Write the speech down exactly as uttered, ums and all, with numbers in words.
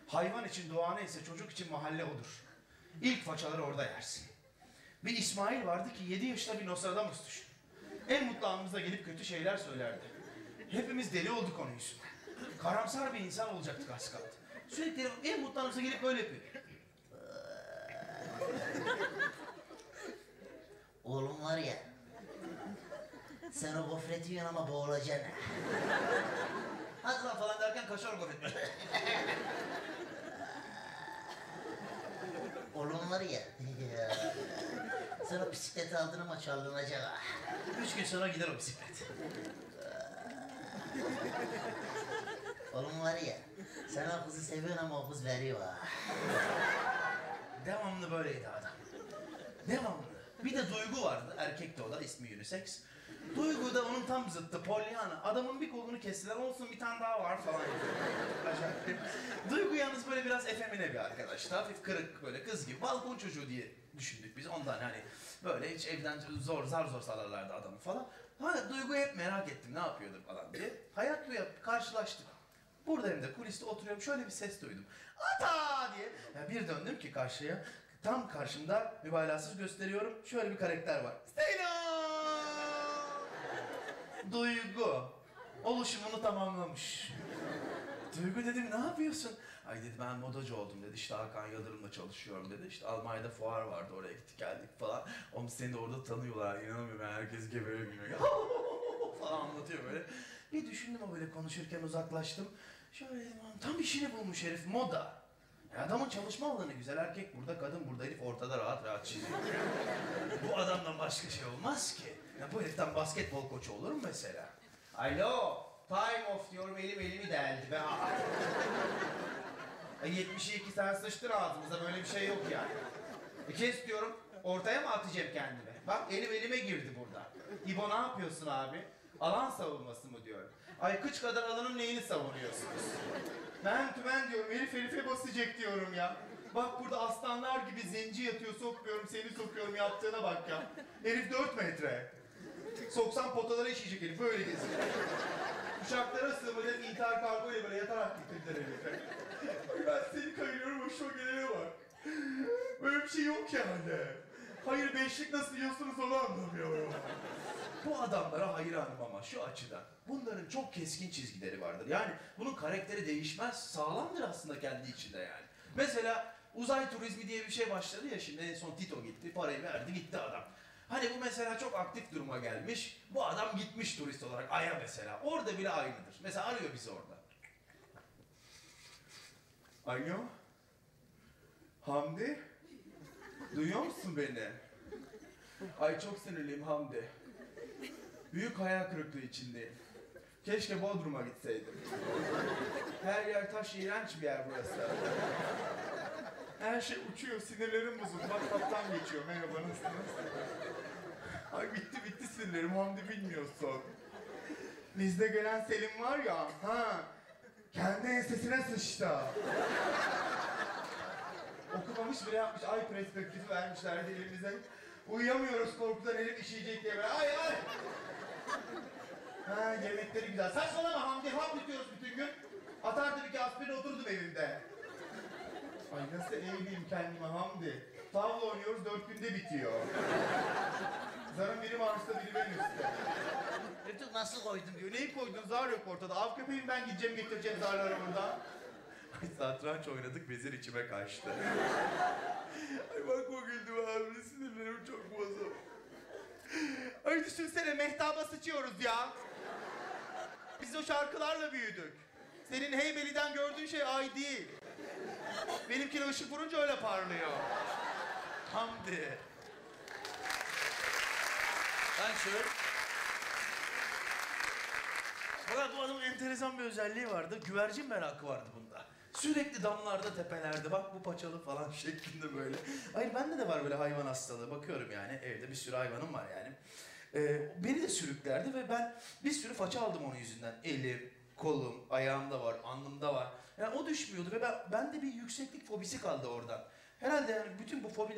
Hayvan için doğa neyse çocuk için mahalle odur. İlk façaları orada yersin. Bir İsmail vardı ki yedi yaşında bir Nostradamus düşün. En mutlu anımızda gelip kötü şeyler söylerdi. Hepimiz deli olduk onun yüzünden. Karamsar bir insan olacaktık az kaldı. Sürekli en mutlu anımızda gelip böyle yapıyor. Oğlum var ya, sen o gofreti yiyorsun ama boğulacaksın. Hadi lan falan derken kaşar gofret. Oğlum var ya, sen o bisikleti aldın ama çalınacak ha. Üç gün sonra gider o bisiklet. Oğlum var ya, sen o kızı seviyorsun ama o kız veriyor ha. Devamlı böyleydi adam. Devamlı. Bir de Duygu vardı, erkekti o da, ismi unisex. Duygu da onun tam zıttı, Pollyanna. Adamın bir kolunu kestiler, olsun bir tane daha var falan. Acayip. Duygu yalnız böyle biraz efemine bir arkadaştı. Hafif kırık böyle kız gibi, balkon çocuğu diye düşündük biz ondan hani. Böyle hiç evden zor, zar zor salarlardı adamı falan. Ha, Duygu hep merak ettim, ne yapıyordur falan diye. Hayat bu yap, karşılaştık. Burada hem de kuliste oturuyorum, şöyle bir ses duydum. Ata diye. Ya bir döndüm ki karşıya. Tam karşımda mübalağasız gösteriyorum. Şöyle bir karakter var. Selam! Duygu. Oluşumunu tamamlamış. Duygu dedim, ne yapıyorsun? Ay dedi, ben modacı oldum dedi. İşte Hakan Yıldırım'la çalışıyorum dedi. İşte Almanya'da fuar vardı, oraya gittik geldik falan. Oğlum seni de orada tanıyorlar. İnanamıyorum, ben herkes gebere gülüyor. falan anlatıyor böyle. Bir düşündüm o böyle konuşurken, uzaklaştım. Şöyle dedim, tam işini bulmuş herif, moda. Ya adamın çalışma alanı güzel, erkek burada, kadın burada, herif ortada rahat rahat çiziyor. Bu adamdan başka şey olmaz ki. Ya bu heriften basketbol koçu olur mu mesela? Alo, time off diyorum, elim elimi deldi be. E, yetmişe iki tane sıçtır ağzımıza, böyle bir şey yok yani. E, kes diyorum, ortaya mı atacağım kendimi? Bak elim elime girdi burada. İbo ne yapıyorsun abi? Alan savunması mı diyorum. Ay kıç kadar alanın neyini savunuyorsunuz? Ben tümen diyorum, herif herife basacak diyorum ya. Bak burada aslanlar gibi zenci yatıyor, sokmuyorum, seni sokuyorum, yaptığına bak ya. Herif dört metre. Soksan potalara işeyecek herif, böyle geziyor. Uçaklara sığmayacak intihar kargoyla böyle yatarak getirdiler herife. Ay ben seni kayırıyorum, hoşuma gelene bak. Böyle bir şey yok yani. Hayır beşlik nasıl yiyorsunuz onu anlamıyorum. Bu adamlara hayranım ama şu açıdan. Bunların çok keskin çizgileri vardır. Yani bunun karakteri değişmez, sağlamdır aslında kendi içinde yani. Mesela uzay turizmi diye bir şey başladı ya şimdi, en son Tito gitti, parayı verdi gitti adam. Hani bu mesela çok aktif duruma gelmiş, bu adam gitmiş turist olarak Ay'a mesela. Orada bile aynıdır. Mesela arıyor bizi orada. Alo? Hamdi? Duyuyor musun beni? Ay çok sinirliyim Hamdi. Büyük hayal kırıklığı içindeyim. Keşke Bodrum'a gitseydim. Her yer taş, iğrenç bir yer burası. Her şey uçuyor, sinirlerim bozuldu. Bak kaptan geçiyor, merhaba nasılsınız? Ay bitti bitti sinirlerim, Hamdi bilmiyorsun. Bizde gelen Selim var ya, ha, kendi ensesine sıçtı. Okumamış bile yapmış, ay perspektifi vermişlerdi elimize. Uyuyamıyoruz korkudan, herif işeyecek diye böyle, ay ay! Ha, yemekleri güzel. Saçmalama Hamdi, hap yutuyoruz bütün gün. Atardım iki aspirin, oturdum evimde. Ay nasıl eğleyeyim kendime Hamdi. Tavla oynuyoruz, dört günde bitiyor. Zarın biri Mars'ta, biri benim üstte. Rıtık nasıl koydun diyor. Neyi koydun? Zar yok ortada. Av köpeğim ben, gideceğim getireceğim zarları burada. Ay satranç oynadık, vezir içime kaçtı. Ay bakma güldüm abi, sinirlerim çok bozuk. Ay düşünsene, mehtaba sıçıyoruz ya. Biz o şarkılarla büyüdük. Senin Heybeli'den gördüğün şey ay değil. Benimkine ışık vurunca öyle parlıyor. Hamdi. Ben şöyle... Fakat bu adamın enteresan bir özelliği vardı. Güvercin merakı vardı bunda. Sürekli damlarda, tepelerde, bak bu paçalı falan şeklinde böyle. Hayır bende de var böyle hayvan hastalığı. Bakıyorum yani, evde bir sürü hayvanım var yani. Ee, beni de sürüklerdi ve ben bir sürü faça aldım onun yüzünden. Elim, kolum, ayağımda var, alnımda var. Yani o düşmüyordu ve ben, bende bir yükseklik fobisi kaldı oradan. Herhalde yani bütün bu fobiler